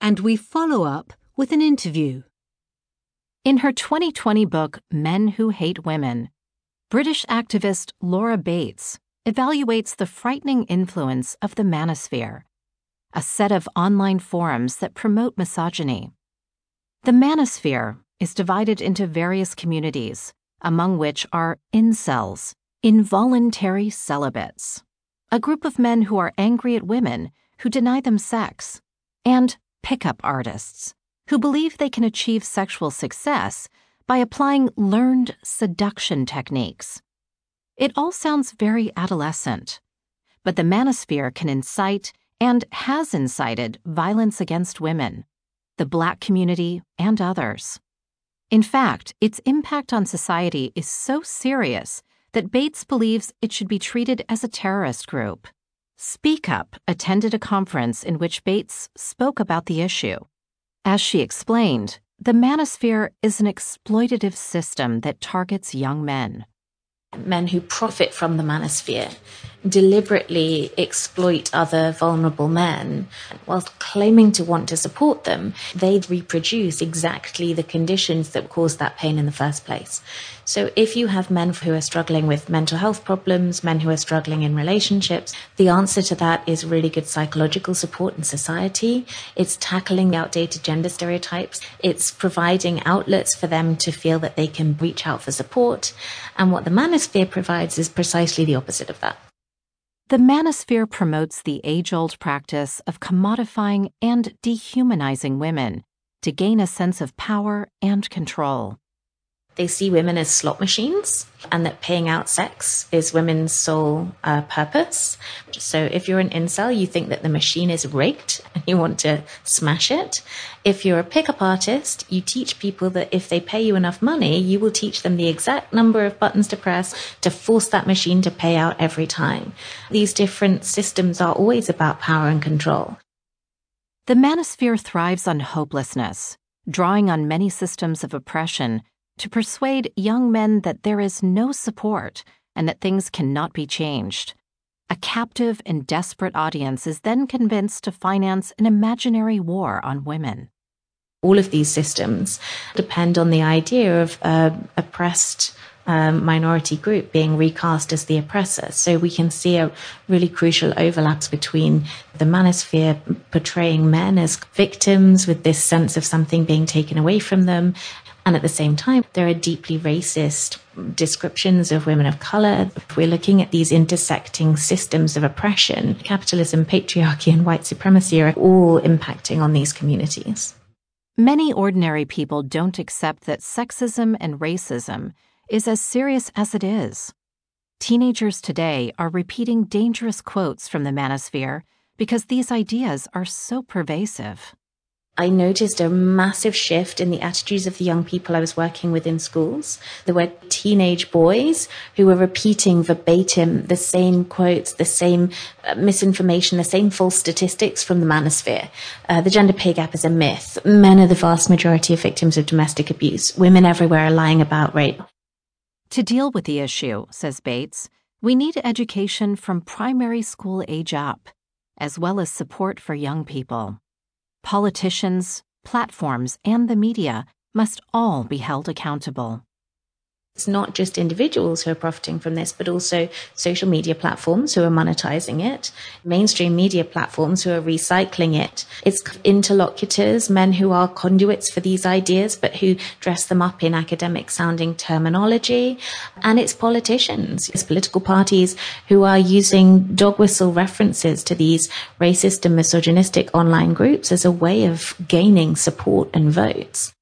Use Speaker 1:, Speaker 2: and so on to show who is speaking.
Speaker 1: and we follow up with an interview.
Speaker 2: In her 2020 book, Men Who Hate Women, British activist Laura Bates evaluates the frightening influence of the manosphere, a set of online forums that promote misogyny. The manosphere is divided into various communities, among which are incels, involuntary celibates, a group of men who are angry at women who deny them sex, and pickup artists, who believe they can achieve sexual success by applying learned seduction techniques. It all sounds very adolescent, but the manosphere can incite and has incited violence against women, the Black community, and others. In fact, its impact on society is so serious that Bates believes it should be treated as a terrorist group. Speak Up attended a conference in which Bates spoke about the issue. As she explained, the manosphere is an exploitative system that targets young men.
Speaker 3: Men who profit from the manosphere deliberately exploit other vulnerable men. Whilst claiming to want to support them, they reproduce exactly the conditions that caused that pain in the first place. So if you have men who are struggling with mental health problems, men who are struggling in relationships, the answer to that is really good psychological support in society. It's tackling outdated gender stereotypes. It's providing outlets for them to feel that they can reach out for support. And what the manosphere provides is precisely the opposite of that.
Speaker 2: The manosphere promotes the age-old practice of commodifying and dehumanizing women to gain a sense of power and control.
Speaker 3: They see women as slot machines and that paying out sex is women's sole purpose. So if you're an incel, you think that the machine is rigged and you want to smash it. If you're a pickup artist, you teach people that if they pay you enough money, you will teach them the exact number of buttons to press to force that machine to pay out every time. These different systems are always about power and control.
Speaker 2: The manosphere thrives on hopelessness, drawing on many systems of oppression to persuade young men that there is no support and that things cannot be changed. A captive and desperate audience is then convinced to finance an imaginary war on women.
Speaker 3: All of these systems depend on the idea of oppressed minority group being recast as the oppressor. So we can see a really crucial overlaps between the manosphere portraying men as victims with this sense of something being taken away from them. And at the same time, there are deeply racist descriptions of women of color. If we're looking at these intersecting systems of oppression, capitalism, patriarchy, and white supremacy are all impacting on these communities.
Speaker 2: Many ordinary people don't accept that sexism and racism is as serious as it is. Teenagers today are repeating dangerous quotes from the manosphere because these ideas are so pervasive.
Speaker 3: I noticed a massive shift in the attitudes of the young people I was working with in schools. There were teenage boys who were repeating verbatim the same quotes, the same misinformation, the same false statistics from the manosphere. The gender pay gap is a myth. Men are the vast majority of victims of domestic abuse. Women everywhere are lying about rape.
Speaker 2: To deal with the issue, says Bates, we need education from primary school age up, as well as support for young people. Politicians, platforms, and the media must all be held accountable.
Speaker 3: It's not just individuals who are profiting from this, but also social media platforms who are monetizing it, mainstream media platforms who are recycling it. It's interlocutors, men who are conduits for these ideas, but who dress them up in academic sounding terminology. And it's politicians, it's political parties who are using dog whistle references to these racist and misogynistic online groups as a way of gaining support and votes.